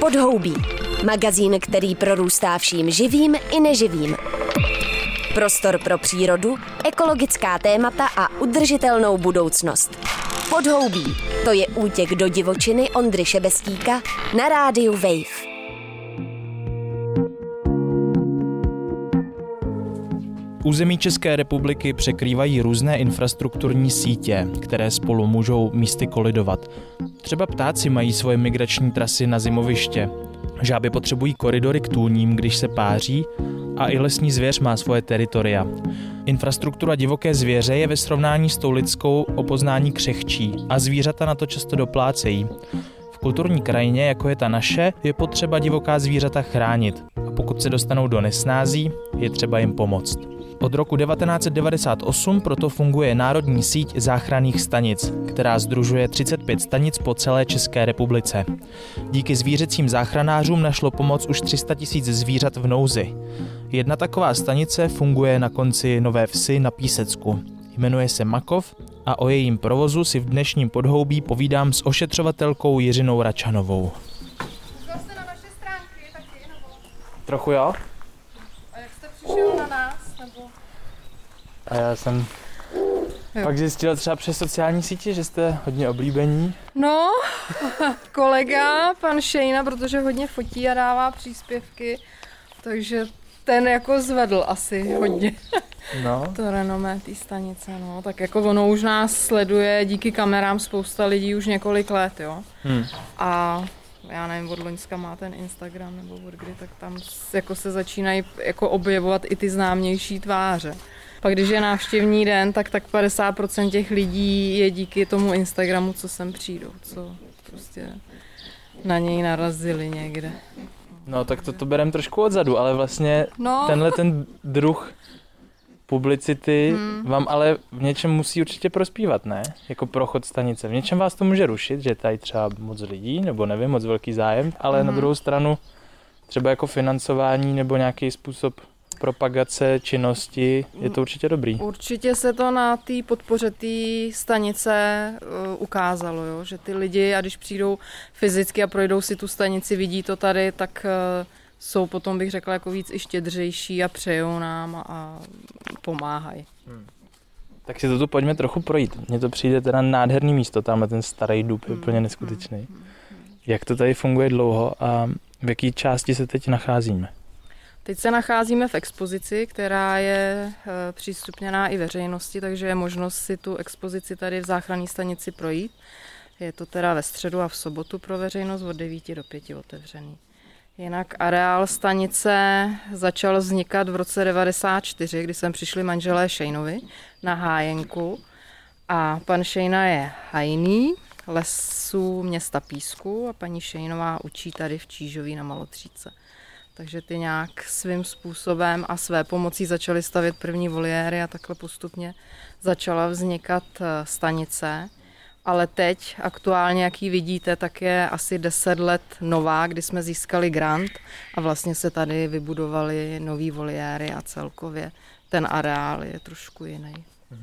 Podhoubí. Magazín, který prorůstá vším živým i neživým. Prostor pro přírodu, ekologická témata a udržitelnou budoucnost. Podhoubí. To je útěk do divočiny Ondry Šebestíka na rádiu Wave. Území České republiky překrývají různé infrastrukturní sítě, které spolu můžou místy kolidovat. Třeba ptáci mají svoje migrační trasy na zimoviště. Žáby potřebují koridory k tůním, když se páří, a i lesní zvěř má svoje teritoria. Infrastruktura divoké zvěře je ve srovnání s tou lidskou o poznání křehčí a zvířata na to často doplácejí. V kulturní krajině, jako je ta naše, je potřeba divoká zvířata chránit a pokud se dostanou do nesnází, je třeba jim pomoct. Od roku 1998 proto funguje národní síť záchranných stanic, která sdružuje 35 stanic po celé České republice. Díky zvířecím záchranářům našlo pomoc už 300 000 zvířat v nouzi. Jedna taková stanice funguje na konci Nové Vsi na Písecku. Jmenuje se Makov a o jejím provozu si v dnešním Podhoubí povídám s ošetřovatelkou Jiřinou Račanovou. Díval jste na naše stránky taky, nebo? Trochu jo. A jak jste přišel na nás, nebo? A já jsem pak zjistil třeba přes sociální sítě, že jste hodně oblíbení. No, kolega, pan Šejna, protože hodně fotí a dává příspěvky, takže ten jako zvedl asi hodně to renomé té stanice, no. Tak jako ono už nás sleduje díky kamerám spousta lidí už několik let, jo. A já nevím, od loňska má ten Instagram nebo od kdy, tak tam jako se začínají jako objevovat i ty známější tváře. Pak když je návštěvní den, tak 50% těch lidí je díky tomu Instagramu, co sem přijdou, co prostě na něj narazili někde. No tak to berem trošku odzadu, ale vlastně tenhle ten druh publicity vám ale v něčem musí určitě prospívat, ne? Jako prochod stanice. V něčem vás to může rušit, že tady třeba moc lidí, nebo nevím, moc velký zájem, ale na druhou stranu třeba jako financování nebo nějaký způsob propagace činnosti, je to určitě dobrý. Určitě se to na té podpoře té stanice ukázalo, jo? Že ty lidi, a když přijdou fyzicky a projdou si tu stanici, vidí to tady, tak jsou potom, bych řekla, jako víc i štědřejší a přejou nám a pomáhají. Tak si to tu pojďme trochu projít. Mně to přijde teda nádherný místo, tamhle ten starý dub je úplně neskutečný. Jak to tady funguje dlouho a v jaké části se teď nacházíme? Teď se nacházíme v expozici, která je přístupněná i veřejnosti, takže je možnost si tu expozici tady v záchranné stanici projít. Je to teda ve středu a v sobotu pro veřejnost od 9 do 5 otevřený. Jinak areál stanice začal vznikat v roce 1994, kdy sem přišli manželé Šejnovi na hájenku. A pan Šejna je hajný lesů města Písku a paní Šejnová učí tady v Čížoví na Malotříce. Takže ty nějak svým způsobem a své pomocí začaly stavět první voliéry a takhle postupně začala vznikat stanice. Ale teď aktuálně, jak ji vidíte, tak je asi 10 let nová, kdy jsme získali grant a vlastně se tady vybudovaly nový voliéry a celkově ten areál je trošku jiný.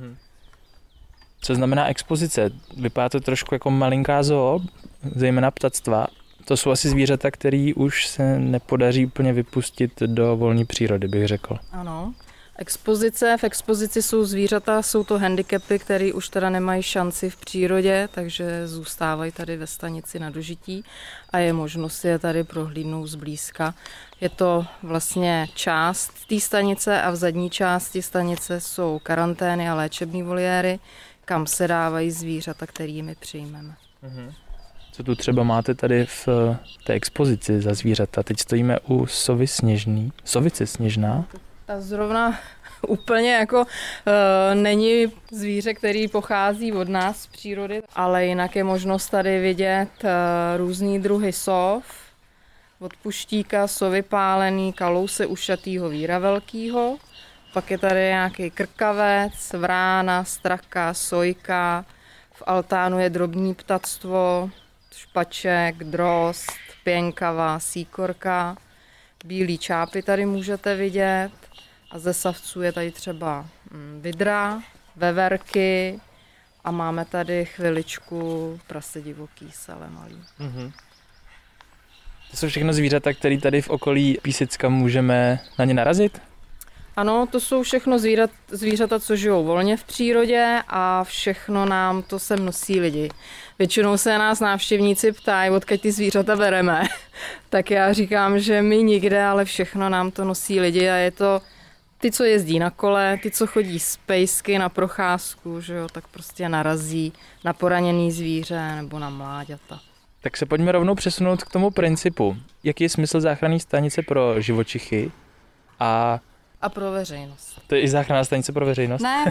Co znamená expozice? Vypadá to trošku jako malinká zoo, zejména ptactva. To jsou asi zvířata, které už se nepodaří úplně vypustit do volné přírody, bych řekl. Ano. V expozici jsou zvířata, jsou to handicapy, které už teda nemají šanci v přírodě, takže zůstávají tady ve stanici na dožití a je možnost si je tady prohlídnout zblízka. Je to vlastně část té stanice a v zadní části stanice jsou karantény a léčebné voliéry, kam se dávají zvířata, kterými přijmeme. Co tu třeba máte tady v té expozici za zvířata? Teď stojíme u sovy sněžný. Sovice sněžná? Ta zrovna úplně jako není zvíře, který pochází od nás z přírody, ale jinak je možnost tady vidět různý druhy sov, od puštíka, sovy pálený, kalouse ušatýho víra velkýho, pak je tady nějaký krkavec, vrána, straka, sojka, v altánu je drobní ptactvo, špaček, drost, pěnkava, síkorka, bílý čápy tady můžete vidět a ze savců je tady třeba vidra, veverky a máme tady chviličku prase divoký, sele malý. To jsou všechno zvířata, které tady v okolí Písecka můžeme na ně narazit? Ano, to jsou všechno zvířata, co žijou volně v přírodě a všechno nám to sem nosí lidi. Většinou se nás návštěvníci ptají, odkud ty zvířata bereme. Tak já říkám, že my nikde, ale všechno nám to nosí lidi a je to ty, co jezdí na kole, ty, co chodí z pejsky na procházku, že jo, tak prostě narazí na poraněný zvíře nebo na mláďata. Tak se pojďme rovnou přesunout k tomu principu. Jaký je smysl záchranné stanice pro živočichy a pro veřejnost. To je i záchranná stanice pro veřejnost? Ne,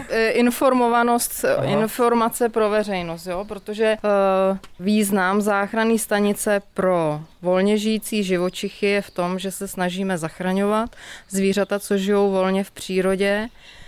informace pro veřejnost, jo, protože význam záchranné stanice pro volně žijící živočichy je v tom, že se snažíme zachraňovat zvířata, co žijou volně v přírodě,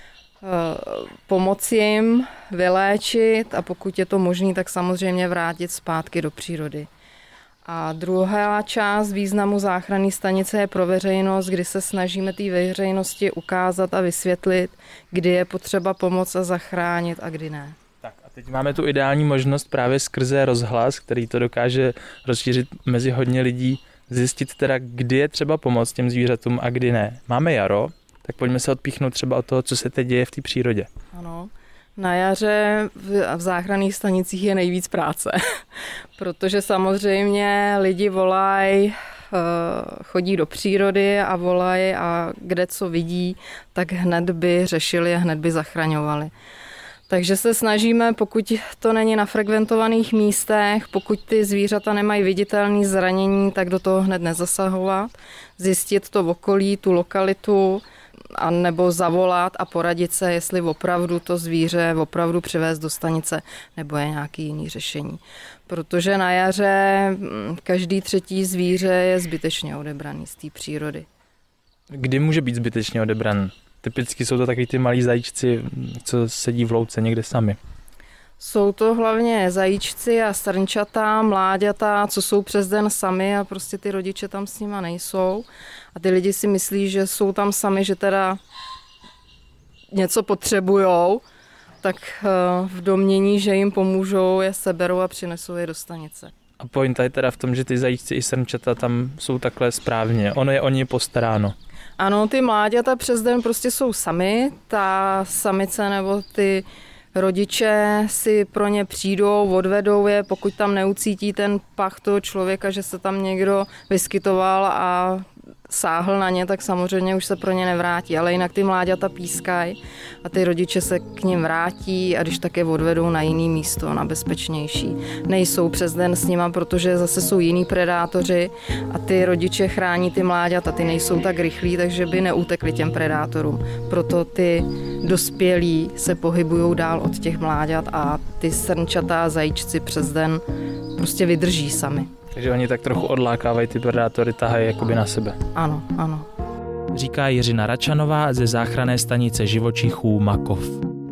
pomoci jim, vyléčit a pokud je to možné, tak samozřejmě vrátit zpátky do přírody. A druhá část významu záchranné stanice je pro veřejnost, kdy se snažíme té veřejnosti ukázat a vysvětlit, kdy je potřeba pomoct a zachránit a kdy ne. Tak a teď máme tu ideální možnost právě skrze rozhlas, který to dokáže rozšířit mezi hodně lidí, zjistit teda, kdy je třeba pomoct těm zvířatům a kdy ne. Máme jaro, tak pojďme se odpíchnout třeba od toho, co se teď děje v té přírodě. Ano. Na jaře v záchranných stanicích je nejvíc práce, protože samozřejmě lidi volají, chodí do přírody a volají a kde co vidí, tak hned by řešili a hned by zachraňovali. Takže se snažíme, pokud to není na frekventovaných místech, pokud ty zvířata nemají viditelné zranění, tak do toho hned nezasahovat, zjistit to v okolí, tu lokalitu, a nebo zavolat a poradit se, jestli opravdu to zvíře opravdu přivést do stanice, nebo je nějaký jiný řešení. Protože na jaře každý třetí zvíře je zbytečně odebraný z té přírody. Kdy může být zbytečně odebran? Typicky jsou to takový ty malí zajíčci, co sedí v louce někde sami. Jsou to hlavně zajíčci a srnčata, mláďata, co jsou přes den sami a prostě ty rodiče tam s nima nejsou. A ty lidi si myslí, že jsou tam sami, že teda něco potřebujou, tak v domnění, že jim pomůžou, je seberou a přinesou je do stanice. A pointa je teda v tom, že ty zajíčci i srnčata tam jsou takhle správně. Ono je o ně postaráno. Ano, ty mláďata přes den prostě jsou sami. Ta samice nebo ty rodiče si pro ně přijdou, odvedou je, pokud tam neucítí ten pach toho člověka, že se tam někdo vyskytoval a sáhl na ně, tak samozřejmě už se pro ně nevrátí, ale jinak ty mláďata pískají a ty rodiče se k nim vrátí a když tak je odvedou na jiný místo, na bezpečnější. Nejsou přes den s nima, protože zase jsou jiní predátoři a ty rodiče chrání ty mláďata, ty nejsou tak rychlí, takže by neutekli těm predátorům. Proto ty dospělí se pohybují dál od těch mláďat a ty srnčata a zajíčci přes den prostě vydrží sami. Takže oni tak trochu odlákávají ty predátory, tahají jakoby na sebe. Ano, ano. Říká Jiřina Račanová ze záchranné stanice živočichů Makov.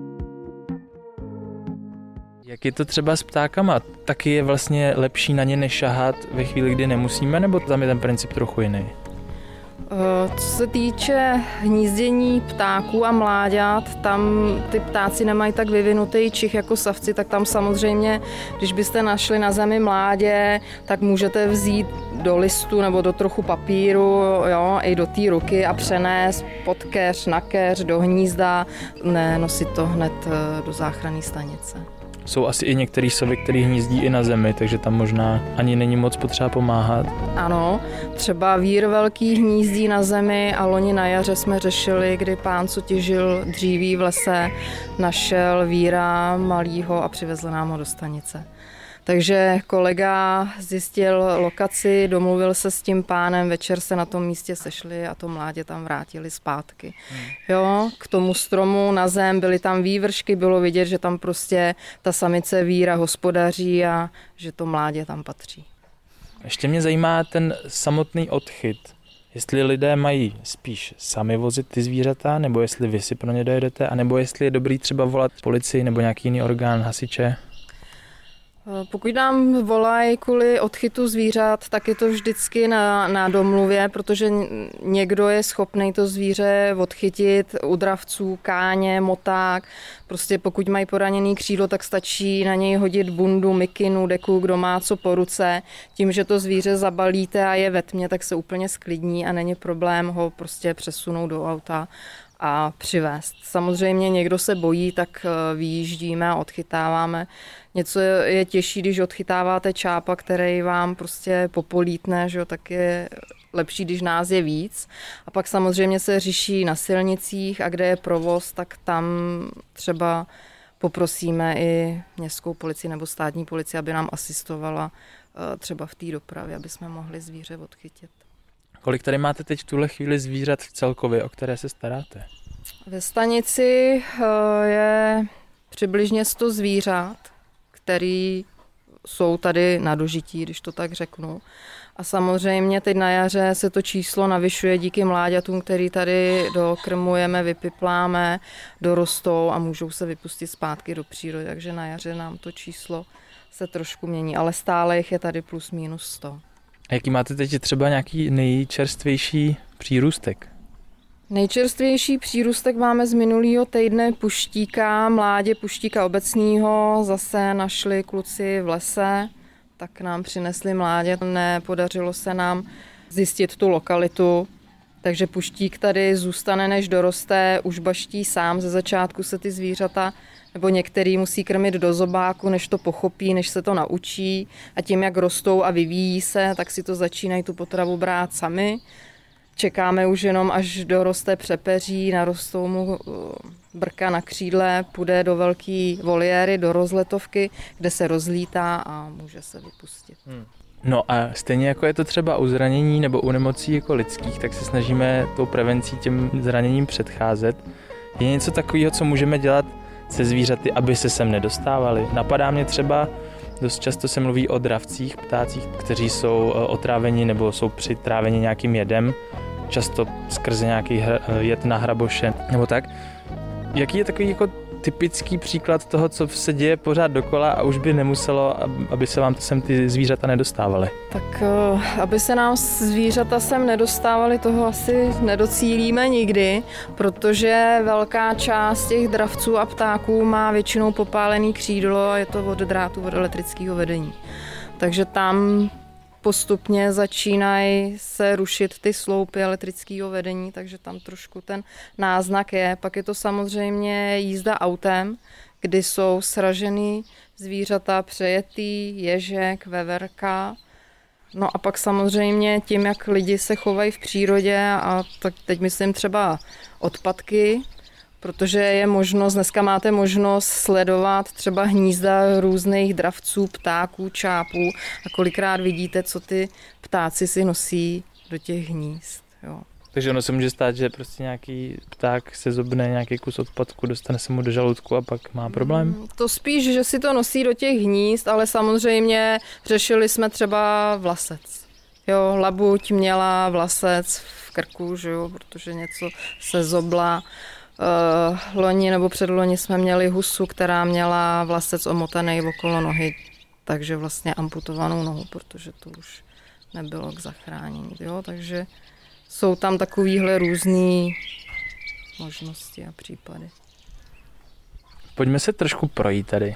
Jak je to třeba s ptákama? Taky je vlastně lepší na ně nešahat ve chvíli, kdy nemusíme, nebo tam je ten princip trochu jiný? Co se týče hnízdění ptáků a mláďat, tam ty ptáci nemají tak vyvinutý čich jako savci, tak tam samozřejmě, když byste našli na zemi mládě, tak můžete vzít do listu nebo do trochu papíru, jo, i do té ruky a přenést pod keř, na keř, do hnízda, nenosit to hned do záchranné stanice. Jsou asi i některý sovy, který hnízdí i na zemi, takže tam možná ani není moc potřeba pomáhat. Ano, třeba vír velký hnízdí na zemi a loni na jaře jsme řešili, kdy pán, co těžil dříví v lese, našel víra malýho a přivezl nám ho do stanice. Takže kolega zjistil lokaci, domluvil se s tím pánem, večer se na tom místě sešli a to mládě tam vrátili zpátky. Jo, k tomu stromu na zem byly tam vývršky, bylo vidět, že tam prostě ta samice víra hospodaří a že to mládě tam patří. Ještě mě zajímá ten samotný odchyt. Jestli lidé mají spíš sami vozit ty zvířata, nebo jestli vy si pro ně dojedete, anebo jestli je dobrý třeba volat policii nebo nějaký jiný orgán, hasiče? Pokud nám volají kvůli odchytu zvířat, tak je to vždycky na domluvě, protože někdo je schopný to zvíře odchytit u dravců, káně, moták. Prostě pokud mají poraněný křídlo, tak stačí na něj hodit bundu, mikinu, deku, kdo má co po ruce. Tím, že to zvíře zabalíte a je ve tmě, tak se úplně sklidní a není problém ho prostě přesunout do auta a přivést. Samozřejmě někdo se bojí, tak vyjíždíme a odchytáváme. Něco je těžší, když odchytáváte čápa, který vám prostě popolítne, že jo, tak je lepší, když nás je víc. A pak samozřejmě se řeší na silnicích a kde je provoz, tak tam třeba poprosíme i městskou policii nebo státní policii, aby nám asistovala třeba v té dopravě, aby jsme mohli zvíře odchytit. Kolik tady máte teď v tuhle chvíli zvířat celkově, o které se staráte? Ve stanici je přibližně 100 zvířat, který jsou tady na dožití, když to tak řeknu. A samozřejmě teď na jaře se to číslo navyšuje díky mláďatům, který tady dokrmujeme, vypipláme, dorostou a můžou se vypustit zpátky do přírody. Takže na jaře nám to číslo se trošku mění, ale stále jich je tady plus minus 100. A jaký máte teď třeba nějaký nejčerstvější přírůstek? Nejčerstvější přírůstek máme z minulého týdne puštíka, mládě puštíka obecného, zase našli kluci v lese, tak nám přinesli mládě, nepodařilo se nám zjistit tu lokalitu, takže puštík tady zůstane, než doroste, už baští sám, ze začátku se ty zvířata, nebo některý musí krmit do zobáku, než to pochopí, než se to naučí a tím, jak rostou a vyvíjí se, tak si to začínají tu potravu brát sami. Čekáme už jenom, až doroste přepeří, narostou mu brka na křídle, půjde do velké voliéry, do rozletovky, kde se rozlítá a může se vypustit. No a stejně jako je to třeba u zranění nebo u nemocí jako lidských, tak se snažíme tou prevencí těm zraněním předcházet. Je něco takového, co můžeme dělat se zvířaty, aby se sem nedostávali? Napadá mě třeba, dost často se mluví o dravcích, ptácích, kteří jsou otráveni nebo jsou přitráveni nějakým jedem, často skrze nějaký jed na hraboše nebo tak. Jaký je takový jako typický příklad toho, co se děje pořád dokola a už by nemuselo, aby se vám sem ty zvířata nedostávaly? Tak aby se nám zvířata sem nedostávaly, toho asi nedocílíme nikdy, protože velká část těch dravců a ptáků má většinou popálený křídlo a je to od drátu, od elektrického vedení. Takže tam postupně začínají se rušit ty sloupy elektrického vedení, takže tam trošku ten náznak je. Pak je to samozřejmě jízda autem, kdy jsou sražený zvířata, přejetý, ježek, veverka. No a pak samozřejmě tím, jak lidi se chovají v přírodě, a tak teď myslím třeba odpadky, protože je možnost, dneska máte možnost sledovat třeba hnízda různých dravců, ptáků, čápů a kolikrát vidíte, co ty ptáci si nosí do těch hnízd. Jo. Takže ono se může stát, že prostě nějaký pták se zobne nějaký kus odpadku, dostane se mu do žaludku a pak má problém? To spíš, že si to nosí do těch hnízd, ale samozřejmě řešili jsme třeba vlasec. Jo, labuť měla vlasec v krku, že jo, protože něco se zobla. Loni nebo předloni jsme měli husu, která měla vlasec omotaný okolo nohy, takže vlastně amputovanou nohu, protože to už nebylo k zachránění. Jo? Takže jsou tam takovýhle různé možnosti a případy. Pojďme se trošku projít tady.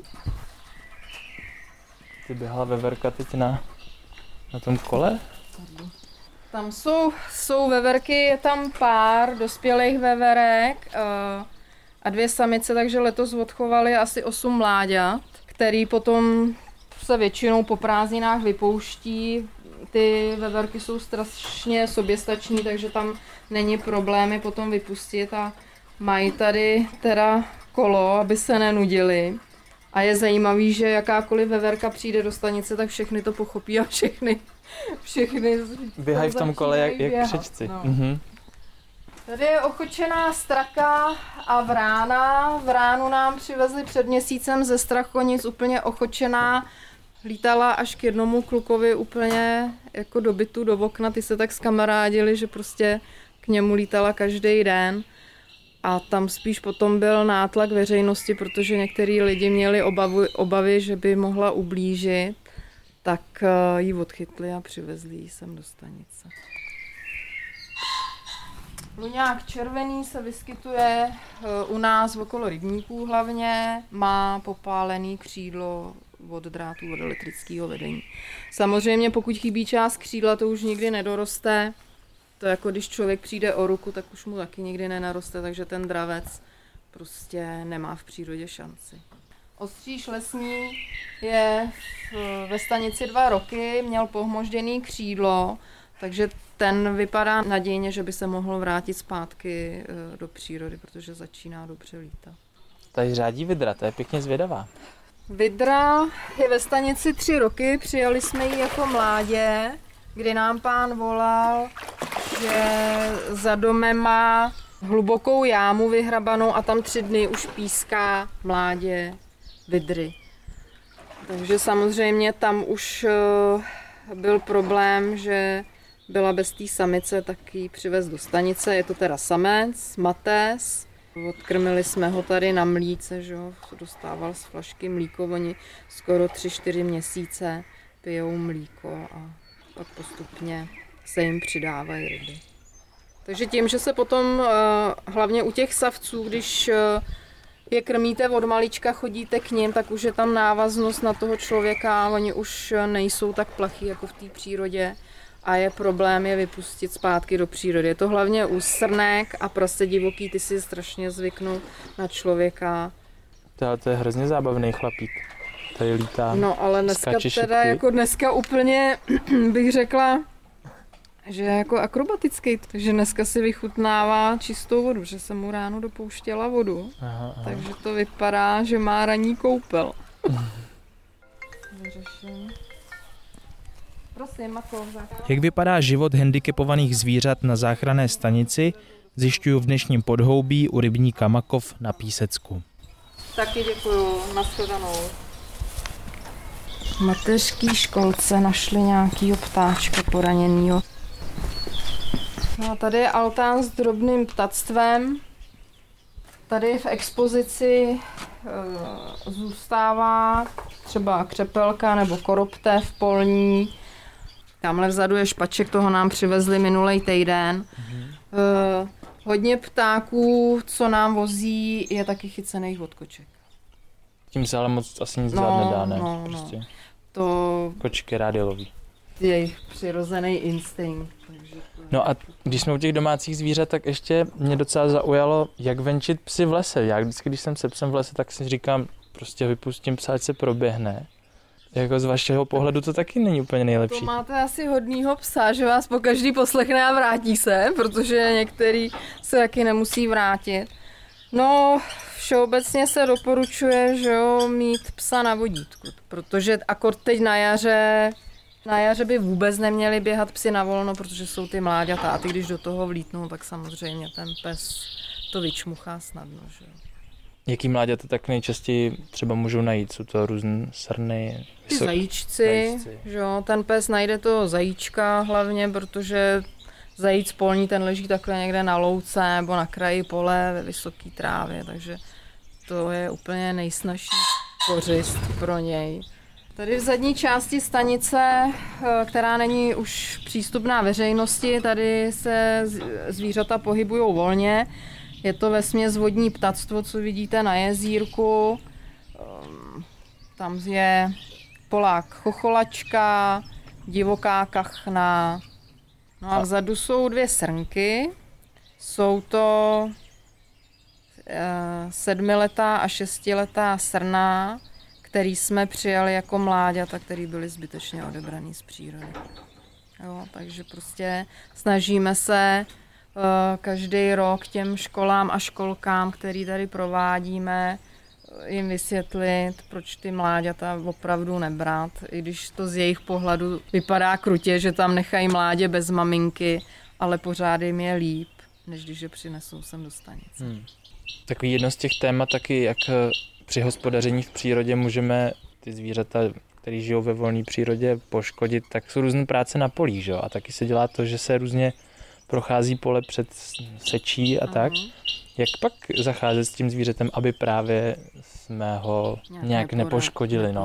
Ty běhala veverka teď na tom kole? Tam jsou veverky, je tam pár dospělých veverek a 2 samice, takže letos odchovali asi 8 mláďat, který potom se většinou po prázdninách vypouští. Ty veverky jsou strašně soběstační, takže tam není problém je potom vypustit a mají tady teda kolo, aby se nenudili. A je zajímavý, že jakákoliv veverka přijde do stanice, tak všechny to pochopí a všechny běhají v tom kole jak křečci. No. Tady je ochočená straka a vrána. Vránu nám přivezli před měsícem ze Strachonic, úplně ochočená. Lítala až k jednomu klukovi úplně jako do bytu, do okna. Ty se tak zkamarádili, že prostě k němu lítala každý den. A tam spíš potom byl nátlak veřejnosti, protože některý lidi měli obavy, že by mohla ublížit, tak ji odchytli a přivezli ji sem do stanice. Luňák červený se vyskytuje u nás okolo rybníků hlavně, má popálený křídlo od drátů od elektrického vedení. Samozřejmě pokud chybí část křídla, to už nikdy nedoroste. To jako když člověk přijde o ruku, tak už mu taky nikdy nenaroste, takže ten dravec prostě nemá v přírodě šanci. Ostříž lesní je ve stanici 2 roky, měl pohmožděný křídlo, takže ten vypadá nadějně, že by se mohl vrátit zpátky do přírody, protože začíná dobře lítat. Tady řádí vydra, to je pěkně zvědavá. Vydra je ve stanici 3 roky, přijali jsme ji jako mládě, kdy nám pán volal, že za domem má hlubokou jámu vyhrabanou a tam 3 dny už píská mládě vydry. Takže samozřejmě tam už byl problém, že byla bez té samice, tak ji přivez do stanice. Je to teda samec, mates. Odkrmili jsme ho tady na mlíce, že ho dostával z flašky mlíko. Oni skoro 3-4 měsíce pijou mlíko a pak postupně se jim přidávají ryby. Takže tím, že se potom hlavně u těch savců, když je krmíte od malička, chodíte k nim, tak už je tam návaznost na toho člověka a oni už nejsou tak plachý jako v té přírodě a je problém je vypustit zpátky do přírody. Je to hlavně u srnek a prostě divoký, ty si strašně zvyknou na člověka. To je hrozně zábavný chlapík. Tady lítá. No ale dneska teda jako dneska úplně bych řekla, že je jako akrobatický, takže dneska si vychutnává čistou vodu, že jsem mu ráno dopouštěla vodu, aha. Takže to vypadá, že má ranní koupel. Vyřeším. Prosím, Mako. Jak vypadá život handicapovaných zvířat na záchranné stanici, zjišťuju v dnešním podhoubí u rybníka Makov na Písecku. Taky děkuju, nashledanou. V mateřské školce našli nějakýho ptáčka poraněnýho. No a tady je altán s drobným ptactvem. Tady v expozici zůstává třeba křepelka nebo koroptev polní. Tamhle vzadu je špaček, toho nám přivezli minulej týden. Hodně ptáků, co nám vozí, je taky chycených od koček. Tím se ale moc asi nic dělat nedá, ne? Prostě. To kočky rádiový. Jejich přirozený instinkt. Takže no a když jsme u těch domácích zvířat, tak ještě mě docela zaujalo, jak venčit psy v lese. Já vždycky, když jsem se psem v lese, tak si říkám, prostě vypustím psa, ať se proběhne. Jako z vašeho pohledu to taky není úplně nejlepší. To máte asi hodnýho psa, že vás pokaždý poslechne a vrátí se, protože některý se taky nemusí vrátit. No, všeobecně se doporučuje, že jo, mít psa na vodítku, protože akord teď na jaře by vůbec neměli běhat psi na volno, protože jsou ty mláďata a ty, když do toho vlítnou, tak samozřejmě ten pes to vyčmuchá snadno, že jo. Jaký mláďata tak nejčastěji třeba můžou najít? Jsou to různé srny? Ty zajíčci, že jo, ten pes najde toho zajíčka hlavně, protože zajíc polní, ten leží takhle někde na louce nebo na kraji pole ve vysoké trávě, takže to je úplně nejsnažší kořist pro něj. Tady v zadní části stanice, která není už přístupná veřejnosti, tady se zvířata pohybují volně. Je to vesměs vodní ptactvo, co vidíte na jezírku. Tam je polák chocholačka, divoká kachna. No a vzadu jsou 2 srnky. Jsou to 7letá a 6letá srna, který jsme přijali jako mláďata, který byli zbytečně odebraný z přírody. Jo, takže prostě snažíme se každý rok těm školám a školkám, který tady provádíme, jim vysvětlit, proč ty mláďata opravdu nebrat, i když to z jejich pohledu vypadá krutě, že tam nechají mládě bez maminky, ale pořád jim je líp, než když je přinesou sem do stanice. Takový jedno z těch témat taky, jak při hospodaření v přírodě můžeme ty zvířata, které žijou ve volné přírodě, poškodit, tak jsou různé práce na polích, že? A taky se dělá to, že se různě prochází pole před sečí a tak. Jak pak zacházet s tím zvířetem, aby právě jsme ho nějak nepoškodili?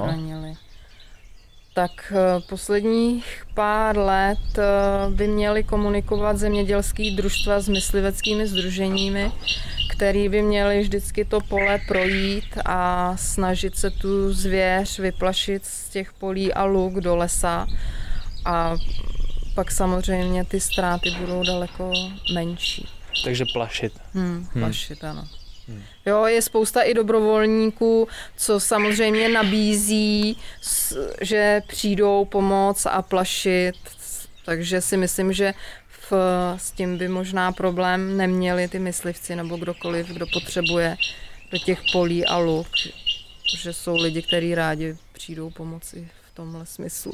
Tak posledních pár let by měly komunikovat zemědělský družstva s mysliveckými sdruženími, který by měli vždycky to pole projít a snažit se tu zvěř vyplašit z těch polí a luk do lesa. A pak samozřejmě ty ztráty budou daleko menší. Takže plašit. Plašit, ano. Jo, je spousta i dobrovolníků, co samozřejmě nabízí, že přijdou pomoct a plašit, takže si myslím, že s tím by možná problém neměli ty myslivci nebo kdokoliv, kdo potřebuje do těch polí a luk, že jsou lidi, kteří rádi přijdou pomoci v tomhle smyslu.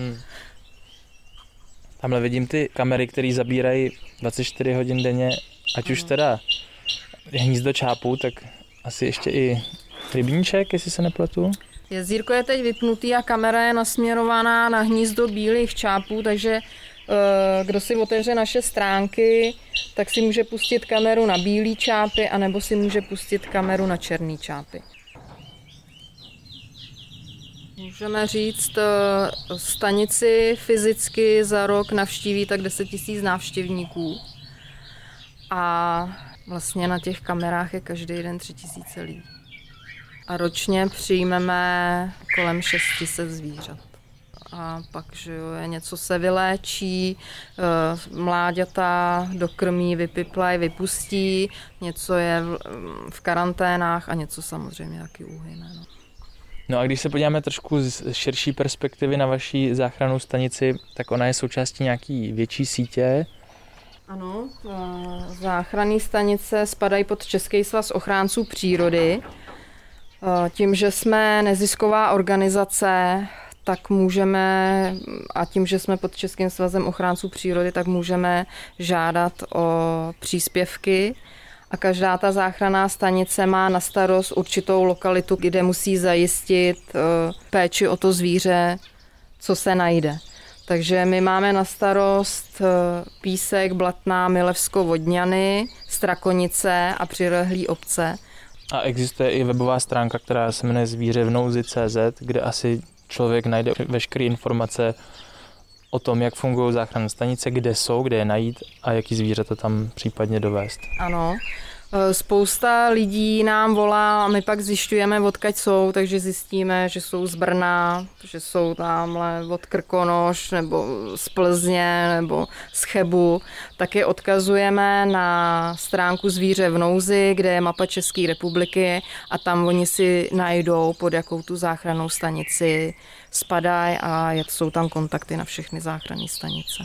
Tamhle vidím ty kamery, které zabírají 24 hodin denně, ať už teda hnízdo čápů, tak asi ještě i rybníček, jestli se nepletu. Jezírko je teď vypnutý a kamera je nasměrovaná na hnízdo bílých čápů, takže kdo si otevře naše stránky, tak si může pustit kameru na bílý čápy, anebo si může pustit kameru na černý čápy. Můžeme říct, stanici fyzicky za rok navštíví tak 10 000 návštěvníků a vlastně na těch kamerách je každý den 3 000 lidí. A ročně přijmeme kolem 600 zvířat. A pak, že jo, něco se vyléčí, mláďata dokrmí, vypiplají, vypustí, něco je v karanténách a něco samozřejmě taky uhyne. No a když se podíváme trošku z širší perspektivy na vaší záchrannou stanici, tak ona je součástí nějaký větší sítě. Ano, záchranné stanice spadají pod Český svaz ochránců přírody. Tím, že jsme nezisková organizace, tak můžeme, a tím, že jsme pod Českým svazem ochránců přírody, tak můžeme žádat o příspěvky. A každá ta záchranná stanice má na starost určitou lokalitu, kde musí zajistit péči o to zvíře, co se najde. Takže my máme na starost Písek, Blatná, Milevsko, Vodňany, Strakonice a přilehlý obce. A existuje i webová stránka, která se jmenuje zvířevnouzi.cz, kde asi člověk najde veškeré informace o tom, jak fungují záchranné stanice, kde jsou, kde je najít a jaký zvířata tam případně dovést. Ano. Spousta lidí nám volá a my pak zjišťujeme, odkud jsou, takže zjistíme, že jsou z Brna, že jsou tamhle od Krkonoš nebo z Plzně nebo z Chebu. Tak je odkazujeme na stránku Zvíře v nouzi, kde je mapa České republiky a tam oni si najdou, pod jakou tu záchrannou stanici spadají a jsou tam kontakty na všechny záchranné stanice.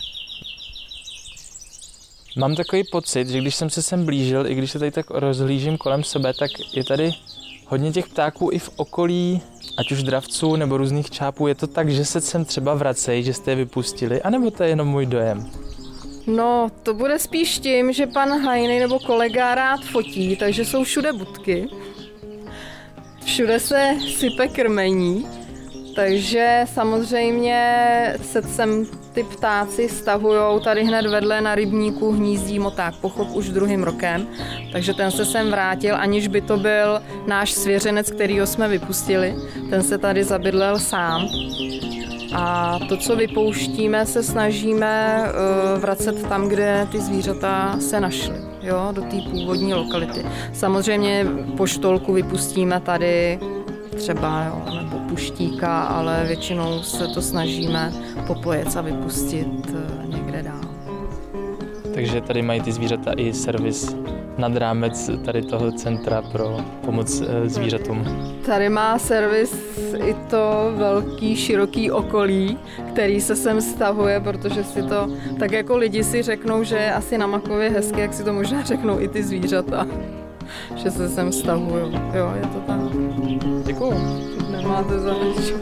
Mám takový pocit, že když jsem se sem blížil, i když se tady tak rozhlížím kolem sebe, tak je tady hodně těch ptáků i v okolí, ať už dravců nebo různých čápů. Je to tak, že se sem třeba vracejí, že jste je vypustili, anebo to je jenom můj dojem? No, to bude spíš tím, že pan Hajny nebo kolega rád fotí, takže jsou všude budky. Všude se sype krmení, takže samozřejmě se sem ty ptáci stahujou. Tady hned vedle na rybníku hnízdí moták pochop už 2. rokem, takže ten se sem vrátil, aniž by to byl náš svěřenec, kterýho jsme vypustili. Ten se tady zabydlel sám. A to, co vypouštíme, se snažíme vracet tam, kde ty zvířata se našly, jo, do té původní lokality. Samozřejmě poštolku vypustíme tady třeba, jo, nebo puštíka, ale většinou se to snažíme popojet a vypustit někde dál. Takže tady mají ty zvířata i servis nad rámec tady toho centra pro pomoc zvířatům. Tady má servis i to velký, široký okolí, který se sem stahuje, protože si to, tak jako lidi si řeknou, že je asi na Makově hezky, jak si to možná řeknou i ty zvířata, že se sem stahují. Jo, je to tak. Děkuju. Nemáte zač.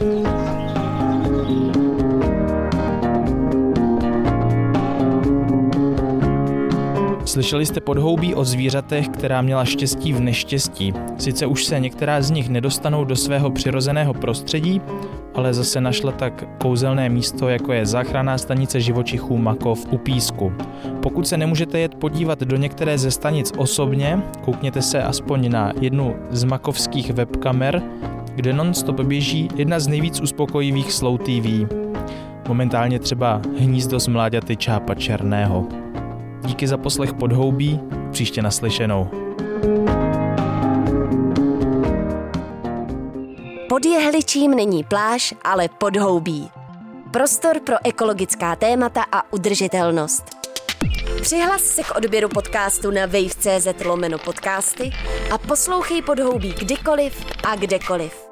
Slyšeli jste podhoubí o zvířatech, která měla štěstí v neštěstí. Sice už se některá z nich nedostanou do svého přirozeného prostředí, ale zase našla tak kouzelné místo, jako je záchranná stanice živočichů Makov u Písku. Pokud se nemůžete jet podívat do některé ze stanic osobně, koukněte se aspoň na jednu z makovských webkamer, kde non-stop běží jedna z nejvíc uspokojivých Slow TV. Momentálně třeba hnízdo s mláďaty čápa černého. Díky za poslech Podhoubí, příště naslyšenou. Pod Jehličím není pláž, ale podhoubí. Prostor pro ekologická témata a udržitelnost. Přihlas se k odběru podcastu na wave.cz/podcasty a poslouchej Podhoubí kdykoliv a kdekoliv.